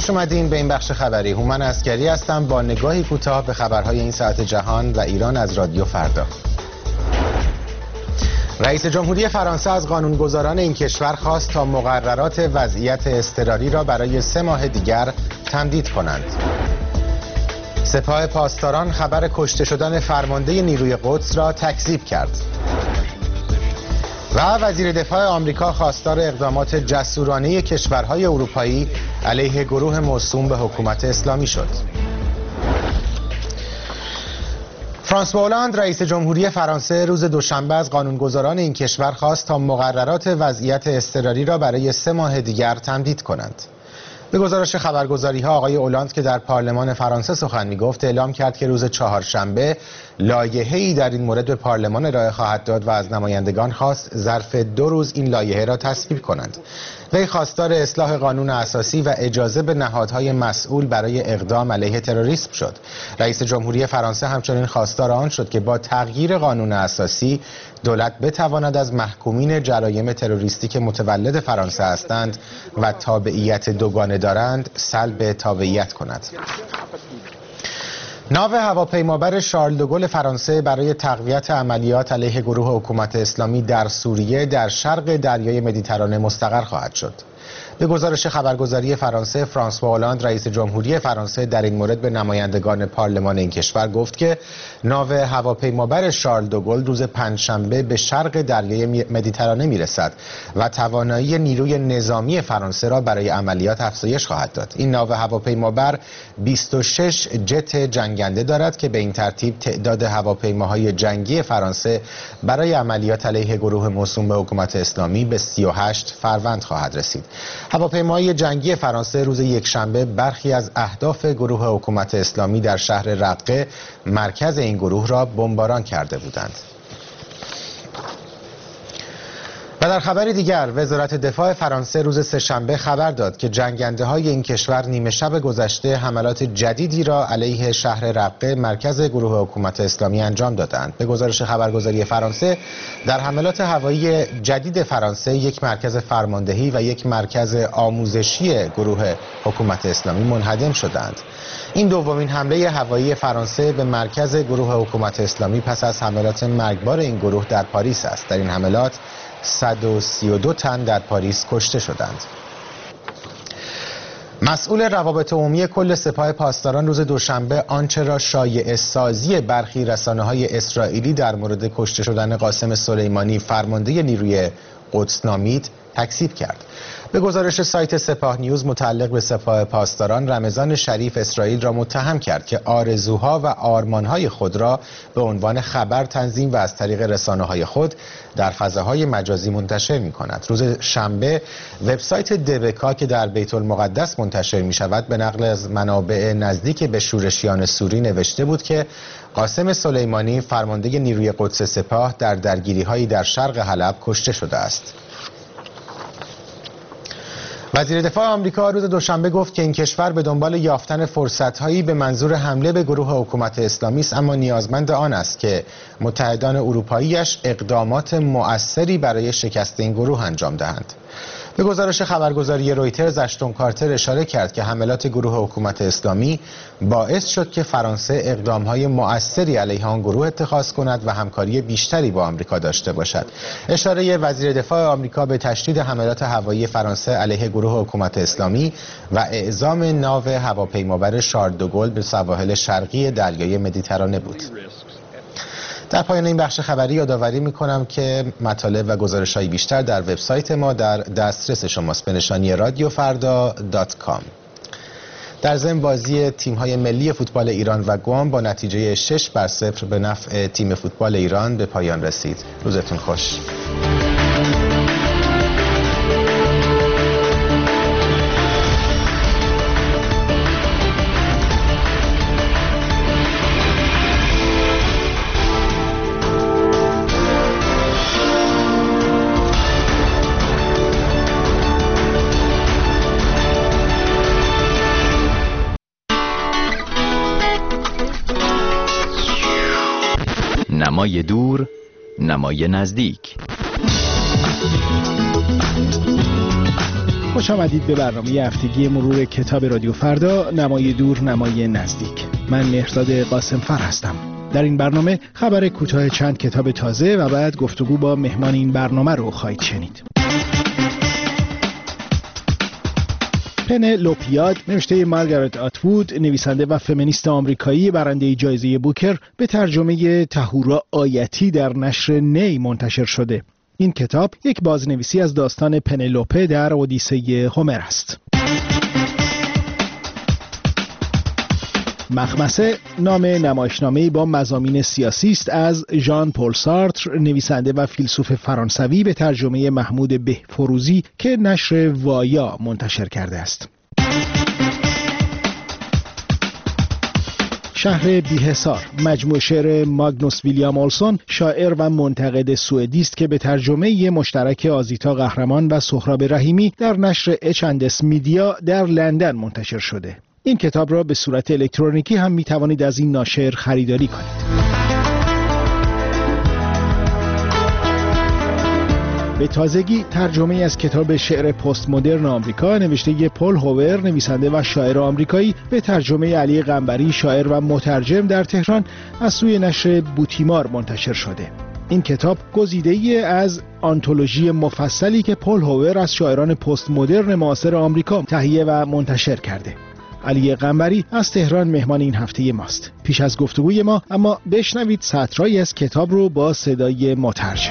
خوش اومدین به این بخش خبری. هومن عسکری هستم با نگاهی کوتاه به خبرهای این ساعت جهان و ایران از رادیو فردا. رئیس جمهوری فرانسه از قانونگذاران این کشور خواست تا مقررات وضعیت اضطراری را برای 3 ماه دیگر تمدید کنند. سپاه پاسداران خبر کشته شدن فرمانده نیروی قدس را تکذیب کرد. و وزیر دفاع آمریکا خواستار اقدامات جسورانه کشورهای اروپایی علیه گروه موسوم به حکومت اسلامی شد. فرانسوا هولاند رئیس جمهوری فرانسه روز دوشنبه از قانونگذاران این کشور خواست تا مقررات وضعیت اضطراری را برای 3 ماه دیگر تمدید کنند. به گزارش خبرگزاری‌ها آقای هولاند که در پارلمان فرانسه سخن می‌گفت اعلام کرد که روز چهارشنبه لایحه‌ای در این مورد به پارلمان ارائه خواهد داد و از نمایندگان خواست ظرف 2 روز این لایحه را تصویب کنند. وی خواستار اصلاح قانون اساسی و اجازه به نهادهای مسئول برای اقدام علیه تروریسم شد. رئیس جمهوری فرانسه همچنین خواستار آن شد که با تغییر قانون اساسی دولت بتواند از محکومین جرایم تروریستی که متولد فرانسه هستند و تابعیت دوگانه دارند سلب تابعیت کند. ناو هواپیمابر شارل دوگل فرانسه برای تقویت عملیات علیه گروه حکومت اسلامی در سوریه در شرق دریای مدیترانه مستقر خواهد شد. به گزارش خبرگزاری فرانسه، فرانسوا هولاند رئیس جمهوری فرانسه در این مورد به نمایندگان پارلمان این کشور گفت که ناو هواپیمابر شارل دوگل روز پنجشنبه به شرق دریای مدیترانه میرسد و توانایی نیروی نظامی فرانسه را برای عملیات افزایش خواهد داد. این ناو هواپیمابر 26 جت جنگنده دارد که به این ترتیب تعداد هواپیماهای جنگی فرانسه برای عملیات علیه گروه موسوم به حکومت اسلامی به 38 فروند خواهد رسید. هواپیماهای جنگی فرانسه روز یکشنبه برخی از اهداف گروه حکومت اسلامی در شهر رقه مرکز این گروه را بمباران کرده بودند. و در خبری دیگر وزارت دفاع فرانسه روز سه‌شنبه خبر داد که جنگنده‌های این کشور نیمه شب گذشته حملات جدیدی را علیه شهر رقه مرکز گروه حکومت اسلامی انجام دادند. به گزارش خبرگزاری فرانسه در حملات هوایی جدید فرانسه یک مرکز فرماندهی و یک مرکز آموزشی گروه حکومت اسلامی منهدم شدند. این دومین حمله هوایی فرانسه به مرکز گروه حکومت اسلامی پس از حملات مرگبار این گروه در پاریس است. در این حملات 132 تن در پاریس کشته شدند. مسئول روابط عمومی کل سپاه پاسداران روز دوشنبه آنچه را شایعه سازی برخی رسانه‌های اسرائیلی در مورد کشته شدن قاسم سلیمانی فرمانده نیروی قدس نامید تکذیب کرد. به گزارش سایت سپاه نیوز متعلق به سپاه پاسداران، رمضان شریف اسرائیل را متهم کرد که آرزوها و آرمانهای خود را به عنوان خبر تنظیم و از طریق رسانه‌های خود در فضاهای مجازی منتشر می‌کند. روز شنبه وبسایت دبکا که در بیت المقدس منتشر می‌شود به نقل از منابع نزدیک به شورشیان سوری نوشته بود که قاسم سلیمانی فرمانده نیروی قدس سپاه در درگیری‌هایی در شرق حلب کشته شده است. وزیر دفاع آمریکا روز دوشنبه گفت که این کشور به دنبال یافتن فرصت‌هایی به منظور حمله به گروه حکومت اسلامی است، اما نیازمند آن است که متحدان اروپایی‌اش اقدامات مؤثری برای شکست این گروه انجام دهند. به گزارش خبرگزاری رویترز، اشتون کارتر اشاره کرد که حملات گروه حکومت اسلامی باعث شد که فرانسه اقدامهای مؤثری علیه آن گروه اتخاذ کند و همکاری بیشتری با آمریکا داشته باشد. اشاره وزیر دفاع آمریکا به تشدید حملات هوایی فرانسه علیه گروه حکومت اسلامی و اعزام ناو هواپیمابر شارل دوگل به سواحل شرقی دریای مدیترانه بود. در پایان این بخش خبری یادآوری می‌کنم که مطالب و گزارش‌های بیشتر در وبسایت ما در دسترس شماست به نشانی radiofarda.com. در ضمن بازی تیم‌های ملی فوتبال ایران و گوام با نتیجه 6-0 به نفع تیم فوتبال ایران به پایان رسید. روزتون خوش. نمای دور، نمای نزدیک. خوش آمدید به برنامه هفتگی مرور کتاب رادیو فردا، نمای دور نمای نزدیک. من مهرداد قاسمفر هستم. در این برنامه خبر کوتاه چند کتاب تازه و بعد گفتگو با مهمان این برنامه رو خواهید شنید. پنلوپیاد نوشته مارگارت اتوود، نویسنده و فمینیست آمریکایی برنده جایزه بوکر، به ترجمه تهورا آیتی در نشر نی منتشر شده. این کتاب یک بازنویسی از داستان پنلوپه در اودیسه هومر است. مخمسه نام نمایشنامه‌ای با مضامین سیاسی است از ژان پل سارتر، نویسنده و فیلسوف فرانسوی، به ترجمه محمود بهفروزی که نشر وایا منتشر کرده است. شهر بی‌حصار مجموعه شعر ماگنوس ویلیام اولسون، شاعر و منتقد سوئدی است که به ترجمه مشترک آزیتا قهرمان و سهراب رحیمی در نشر اچ&اس میدیا در لندن منتشر شده. این کتاب را به صورت الکترونیکی هم می توانید از این ناشر خریداری کنید. به تازگی ترجمه از کتاب شعر پست مدرن آمریکا نوشته پل هوور، نویسنده و شاعر آمریکایی، به ترجمه علی قنبری، شاعر و مترجم، در تهران از سوی نشر بوتیمار منتشر شده. این کتاب گزیده‌ای از آنتولوژی مفصلی که پل هوور از شاعران پست مدرن معاصر آمریکا تهیه و منتشر کرده. علی قنبری از تهران مهمان این هفته ماست. پیش از گفتگوی ما اما بشنوید سطرهایی از کتاب رو با صدای مترجم.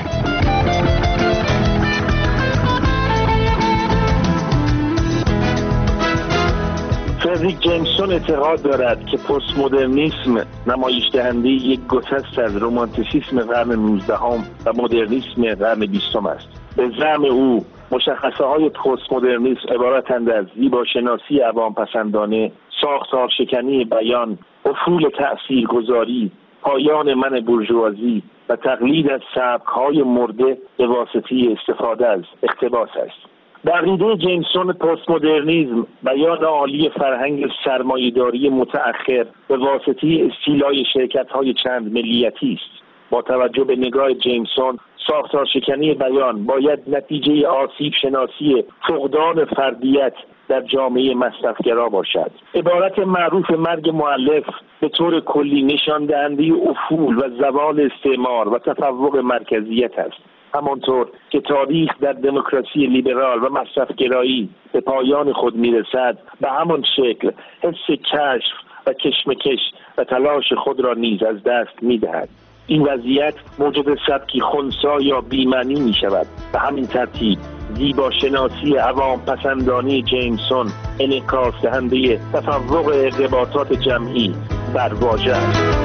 فردریک جیمسون اعتقاد دارد که پست مدرنیسم نمایش دهنده یک گسست از رمانتیسیسم قرن 19 و مدرنیسم قرن 20 است. به زعم او مشخصه های پست مدرنیسم عبارتند از زیباشناسی عوام‌پسندانه، ساختار شکنی بیان، افول تأثیرگذاری، پایان من بورژوازی و تقلید از سبک‌های مرده به واسطه استفاده از اقتباس است. در عقیده جیمسون پست مدرنیسم بیان عالی فرهنگ سرمایه‌داری متأخر به واسطه استیلای شرکت‌های چند ملیتی است. با توجه به نگاه جیمسون، ساختار شکنی بیان باید نتیجه آسیب شناسی فقدان فردیت در جامعه مصرفگرا باشد. عبارت معروف مرگ مؤلف به طور کلی نشان دهنده افول و زوال استعمار و تفوق مرکزیت است. همانطور که تاریخ در دموکراسی لیبرال و مصرفگرایی به پایان خود میرسد، به همان شکل حس کشف و کشمکش و تلاش خود را نیز از دست میدهد. این وضعیت موجب سبکی خنثی یا بی‌معنی می شود. به همین ترتیب زیباشناسی عوام پسندانی جیمسون انعکاس دهنده تفوق ارتباطات جمعی بر واژه است.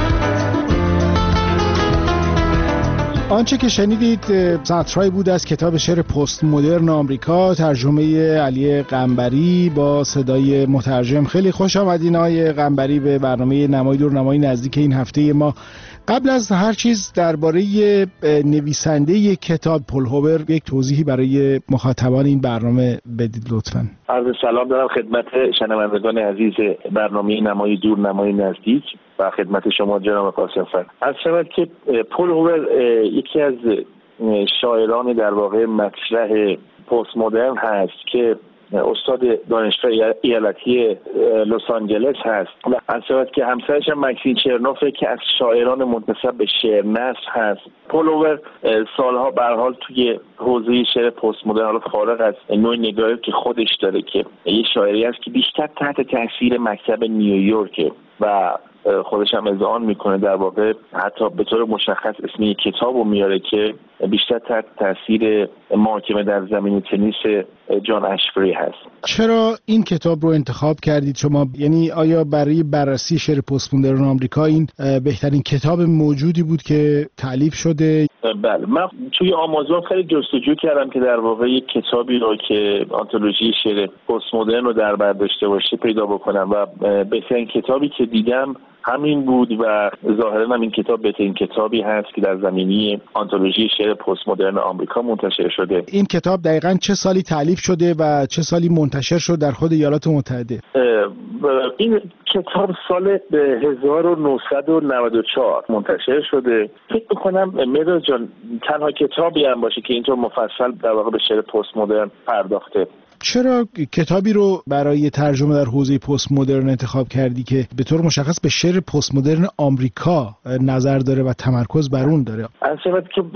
آنچه که شنیدید سطرهایی بود از کتاب شعر پست مدرن آمریکا، ترجمه علی قنبری با صدای مترجم. خیلی خوش آمدین آقای قنبری به برنامه نمای دور نمای نزدیک این هفته ما. قبل از هر چیز درباره نویسنده کتاب پل هوور یک توضیحی برای مخاطبان این برنامه بدید لطفاً. عرض سلام دارم خدمت شنوندگان عزیز برنامه نمای دور نمای نزدیک و خدمت شما جناب قاسمفر. از شود که پل هوور یکی از شاعران در واقع مطرح پست مدرن هست که استاد دانشگاه ایالتی لس آنجلس هست و از شود که همسرش هم مکسین چرنوف که از شاعران منتسب به شعر نثر هست. پل هوور سالها به هر حال توی حوزه شعر پست مدرن، حالا فارغ از نوع نگاهی که خودش داره، که یه شاعری است که بیشتر تحت تاثیر مکتب نیویورک و خودش هم اذعان میکنه، در واقع حتی به طور مشخص اسم یک کتابو میاره که بیشتر تحت تاثیر محاکمه در زمین تنیس جان اشفری هست. چرا این کتاب رو انتخاب کردید شما؟ یعنی آیا برای بررسی شعر پست مدرن آمریکا این بهترین کتاب موجودی بود که تألیف شده؟ بله، من توی آمازون خیلی جستجو کردم که در واقع یک کتابی رو که آنتولوژی شعر پست مدرن رو در بر داشته باشه پیدا بکنم و بهترین کتابی که دیدم همین بود و ظاهراً هم این کتاب بهترین کتابی هست که در زمینه آنتولوژی شعر پست مدرن آمریکا منتشر شده. این کتاب دقیقاً چه سالی تألیف شده و چه سالی منتشر شد در خود ایالات متحده؟ این کتاب سال 1994 منتشر شده. فکر می‌کنم مهرداد جان تنها کتابی هم باشه که اینطور مفصل در واقع به شعر پست مدرن پرداخته. چرا کتابی رو برای ترجمه در حوزه پست مدرن انتخاب کردی که به طور مشخص به شعر پست مدرن آمریکا نظر داره و تمرکز بر اون داره؟ البته که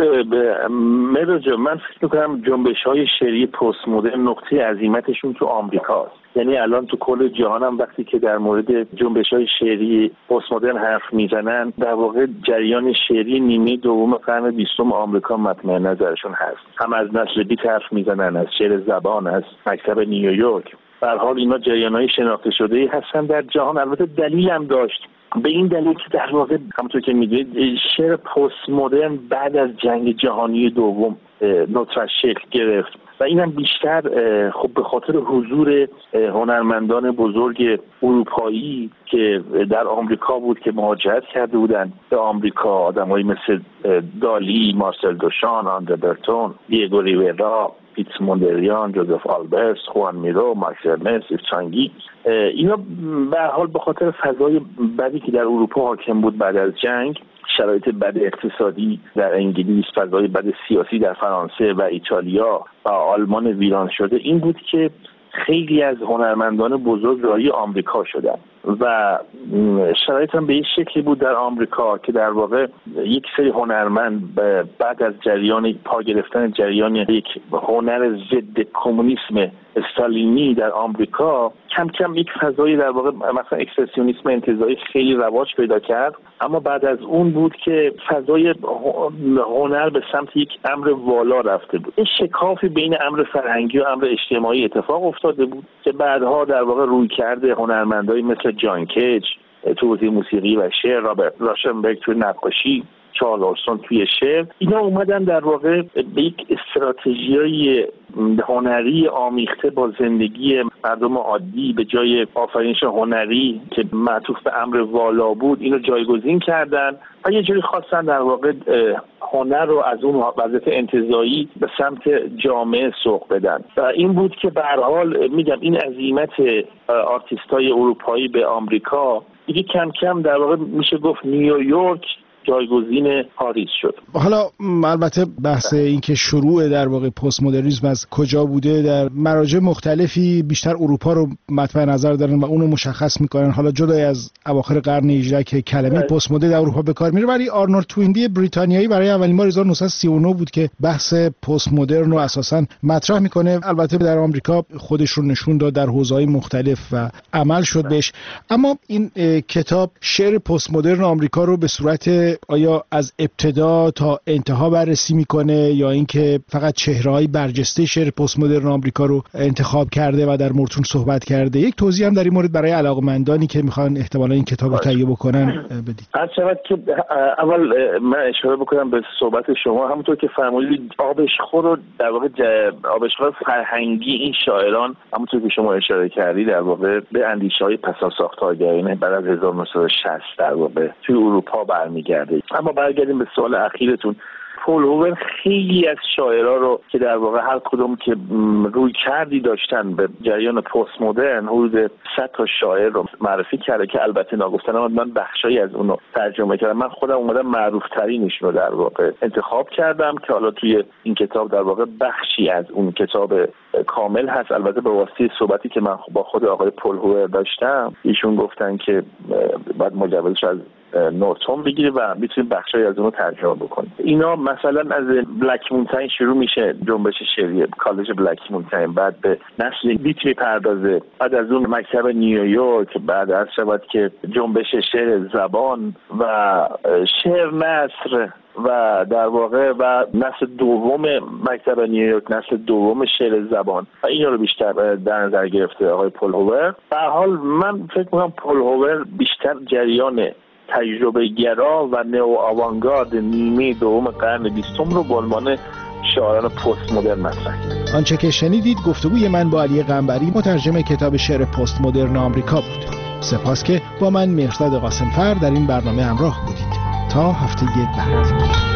مدرجه من فکر می‌کنم جنبش‌های شعری پست مدرن نقطه عظیمتشون تو آمریکاست. یعنی الان تو کل جهان هم وقتی که در مورد جنبش‌های شعری پست مدرن حرف میزنن، در واقع جریان شعری نیمه دوم قرن 20 آمریکا مطمع نظرشون هست. هم از نسل بیت حرف میزنن، از شعر زبان، از مکتب نیویورک. به هر حال اینا جریان‌های شناخته شده‌ای هستن در جهان. البته دلیل هم داشت، به این دلیل که در واقع همونطور که می‌دونید شعر پست مدرن بعد از جنگ جهانی دوم نطفه‌اش شکل گرفت و اینم بیشتر خب به خاطر حضور هنرمندان بزرگ اروپایی که در آمریکا بود که مهاجرت کرده بودند به آمریکا، آدمایی مثل دالی، مارسل دوشان، آندره برتون، دیگو ریویرا، پیتس موندریان، جوزف آلبرت، خوان میرو، ماکس ارنست، چانگی. اینا به هر حال به خاطر فضای بدی که در اروپا حاکم بود بعد از جنگ، شرایط بد اقتصادی در انگلیس، فضای بد سیاسی در فرانسه و ایتالیا و آلمان ویران شده، این بود که خیلی از هنرمندان بزرگ راهی آمریکا شدن و شرایط هم به این شکلی بود در آمریکا که در واقع یک سری هنرمند بعد از جریان پا گرفتن جریان یک هنر ضد کمونیسم استالینی در آمریکا کم کم یک فضایی در واقع مثلا اکسپرسیونیسم انتزاعی خیلی رواج پیدا کرد. اما بعد از اون بود که فضای هنر به سمت یک امر والا رفته بود. این شکافی بین امر فرهنگی و امر اجتماعی اتفاق افتاده بود که بعدها در واقع روی کرده هنرمندایی مثل جان کیج تو حوزه موسیقی و شعر، رابرت راشنبرگ توی نقاشی، چارلز اورسون توی شعر، اینا اومدن در واقع به یک استراتژیای هنری آمیخته با زندگی مردم عادی به جای آفرینش هنری که معطوف به امر والا بود، اینو جایگزین کردن و یه جوری خواستن در واقع هنر رو از اون وضعیت انتزاعی به سمت جامعه سوق بدن و این بود که به هر حال میگم این عزیمت آرتیستای اروپایی به آمریکا دیگه کم کم در واقع میشه گفت نیویورک جایگزین پاریس شد. حالا البته بحث این که شروع در واقع پست مدرنیسم از کجا بوده در مراجع مختلفی بیشتر اروپا رو مطمع نظر دارن و اونو مشخص میکنن. حالا جدای از اواخر قرن 18 که کلمه پست مدرن در اروپا به کار میره، ولی آرنولد توینبی بریتانیایی برای اولین بار 1939 بود که بحث پست مدرن رو اساسا مطرح میکنه. البته در آمریکا خودش رو نشون داد در حوزه‌های مختلف و عمل شد بهش. اما این کتاب شعر پست مدرن آمریکا رو به صورت آیا از ابتدا تا انتها بررسی میکنه یا اینکه فقط چهره‌های برجسته شعر پست مدرن آمریکا رو انتخاب کرده و در موردشون صحبت کرده؟ یک توضیح هم در این مورد برای علاقه‌مندانی که میخوان احتمالاً این کتاب رو تهیه بکنن بدید. البته که اول من اشاره بکنم به صحبت شما، همونطور که فرمودید آبشخور رو در واقع آبشخور فرهنگی این شاعران همونطور که شما اشاره کردید در واقع به اندیشه‌های پساساختارگرایانه بعد از 1960 در واقع توی اروپا برمیگرده. اما برگردیم به سوال اخیرتون. پل هوور خیلی از شاعرها رو که در واقع هر کدوم که روی کردی داشتن به جریان پست مدرن حدود 100 تا شاعر رو معرفی کرده که البته ناگفتن من بخشایی از اونو ترجمه کردم. من خودم اومدم معروف ترینش رو در واقع انتخاب کردم که حالا توی این کتاب در واقع بخشی از اون کتاب کامل هست. البته به واسطه صحبتی که من با خود آقای پل هوور داشتم، ایشون گفتن که بعد مجوزش از نورتون بگیری و میتونید بخشایی از اونو ترجمه بکنید. اینا مثلا از بلک مونتین شروع میشه، جنبش شعری کالج بلک مونتین، بعد به نسل بیت میپردازه، بعد از اون مکتب نیویورک، بعد از شباد که جنبش شعر زبان و شعر نثر و در واقع و نسل دوم مکتب نیویورک، نسل دوم شعر زبان و اینا رو بیشتر در نظر گرفته آقای پل هوور. به هر حال من فکر می‌کنم پل هوور بیشتر جریان تجربه گرا و نئو آوانگارد نیمه دوم قرن 20 رو به عنوان شاعران پست مدرن مطرح کرد. آنچه که شنیدید گفتگوی من با علی قنبری، مترجم کتاب شعر پست مدرن آمریکا بود. سپاس که با من مهرداد قاسمفر در این برنامه همراه بودید. تا هفته بعد.